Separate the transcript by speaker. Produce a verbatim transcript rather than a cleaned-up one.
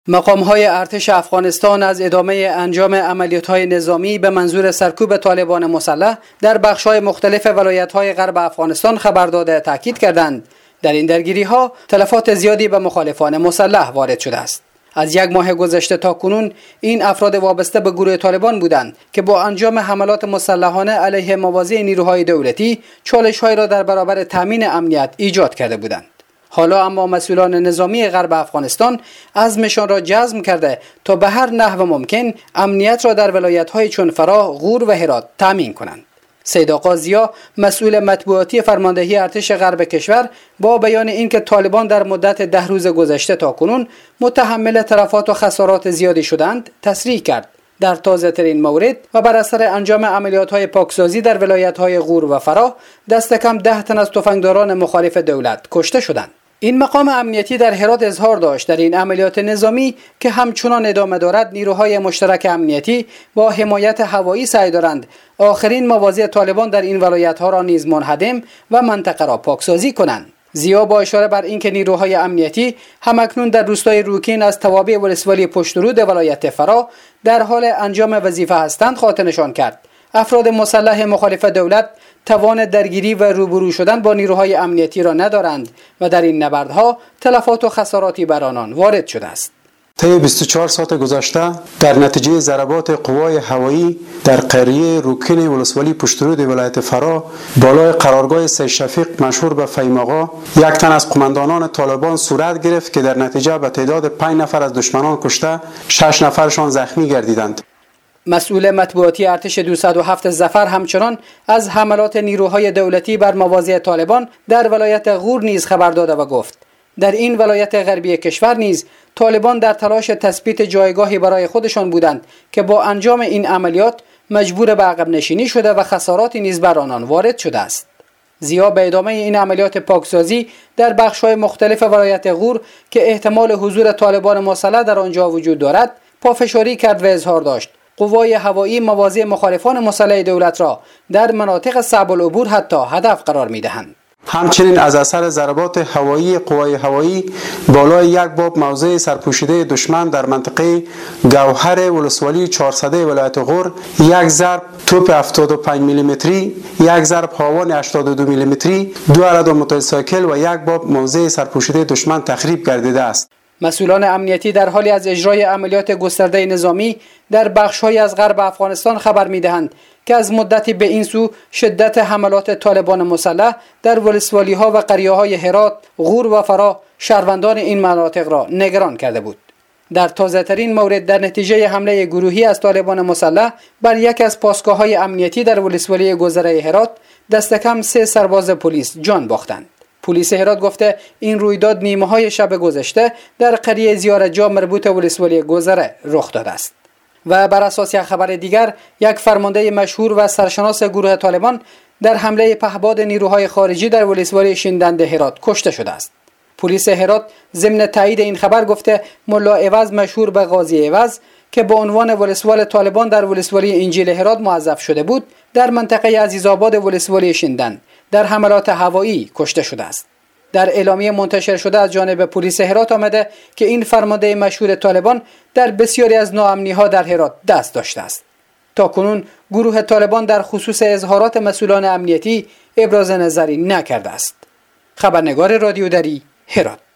Speaker 1: مقام‌های ارتش افغانستان از ادامه انجام عملیات‌های نظامی به منظور سرکوب طالبان مسلح در بخش‌های مختلف ولایت‌های غرب افغانستان خبر داده تاکید کردند در این درگیری‌ها تلفات زیادی به مخالفان مسلح وارد شده است. از یک ماه گذشته تا کنون این افراد وابسته به گروه طالبان بودند که با انجام حملات مسلحانه علیه مواضع نیروهای دولتی چالش‌هایی را در برابر تامین امنیت ایجاد کرده بودند. حالا اما مسئولان نظامی غرب افغانستان عزمشان را جزم کرده تا به هر نحو ممکن امنیت را در ولایت‌های چون فراه، غور و هرات تامین کنند. سید آقا ضیا، مسئول مطبوعاتی فرماندهی ارتش غرب کشور، با بیان اینکه طالبان در مدت ده روز گذشته تا کنون متحمل تلفات و خسارات زیادی شدند، تصریح کرد در تازه ترین مورد و بر اثر انجام عملیات‌های پاکسازی در ولایت‌های غور و فراه دست کم ده تن از تفنگداران مخالف دولت کشته شدند. این مقام امنیتی در هرات اظهار داشت در این عملیات نظامی که همچنان ادامه دارد، نیروهای مشترک امنیتی با حمایت هوایی سعی دارند آخرین مواضع طالبان در این ولایت‌ها را نیز منهدم و منطقه را پاکسازی کنند. ضیا با اشاره بر اینکه نیروهای امنیتی همکنون در روستای روکین از توابع ولسوالی پشترود ولایت فرا در حال انجام وظیفه هستند خاطر نشان کرد افراد مسلح مخالف دولت توان درگیری و روبرو شدن با نیروهای امنیتی را ندارند و در این نبردها تلفات و خساراتی بر آنان وارد شده است.
Speaker 2: طی بیست و چهار ساعت گذشته در نتیجه ضربات قوای هوایی در قریه روکین ولسوالی پشترود ولایت فرا بالای قرارگاه سید شفیق مشهور به فهیم آقا یک تن از قماندانان طالبان صورت گرفت که در نتیجه به تعداد پنج نفر از دشمنان کشته، شش نفرشان زخمی گردیدند.
Speaker 1: مسئول مطبوعاتی ارتش دویست و هفت ظفر همچنان از حملات نیروهای دولتی بر مواضع طالبان در ولایت غور نیز خبر داده و گفت در این ولایت غربی کشور نیز طالبان در تلاش تثبیت جایگاهی برای خودشان بودند که با انجام این عملیات مجبور به عقب نشینی شده و خساراتی نیز بر آنان وارد شده است. ضیا به ادامه این عملیات پاکسازی در بخش‌های مختلف ولایت غور که احتمال حضور طالبان مسلح در آنجا وجود دارد پافشاری کرد و اظهار داشت قوای هوایی مواضع مخالفان مسلح دولت را در مناطق صعب العبور حتی هدف قرار می‌دهند.
Speaker 2: همچنین از اثر ضربات هوایی قوای هوایی بالای یک باب موضع سرپوشیده دشمن در منطقه گوهر ولسوالی چهارصد ولایت غور یک ضرب توپ هفتاد و پنج میلی متری، یک ضرب هاون هشتاد و دو میلی متری، دو عدد موتورسیکل و یک باب موضع سرپوشیده دشمن تخریب گردیده است.
Speaker 1: مسئولان امنیتی در حالی از اجرای عملیات گسترده نظامی در بخش‌های از غرب افغانستان خبر می‌دهند که از مدتی به این سو شدت حملات طالبان مسلح در ولسوالی‌ها و قریه‌های هرات، غور و فرا شهروندان این مناطق را نگران کرده بود. در تازه‌ترین مورد در نتیجه حمله گروهی از طالبان مسلح بر یک از پاسگاه‌های امنیتی در ولسوالی گذره هرات دست کم سه سرباز پلیس جان باختند. پلیس هرات گفته این رویداد نیمه‌های شب گذشته در قریه زیارتجا مربوط ولسوالی گذره رخ داده است. و بر اساس یک خبر دیگر یک فرمانده مشهور و سرشناس گروه طالبان در حمله پهپاد نیروهای خارجی در ولسوالی شیندند هرات کشته شده است. پلیس هرات ضمن تایید این خبر گفته ملا عوض مشهور به قاضی عوض که به عنوان ولسوال طالبان در ولسوالی انجیل هرات موظف شده بود در منطقه عزیزآباد ولسوالی شیندند در حملات هوایی کشته شده است. در اعلامیه منتشر شده از جانب پلیس هرات آمده که این فرمانده مشهور طالبان در بسیاری از ناامنی‌ها در هرات دست داشته است. تا کنون گروه طالبان در خصوص اظهارات مسئولان امنیتی ابراز نظری نکرده است. خبرنگار رادیو دری هرات.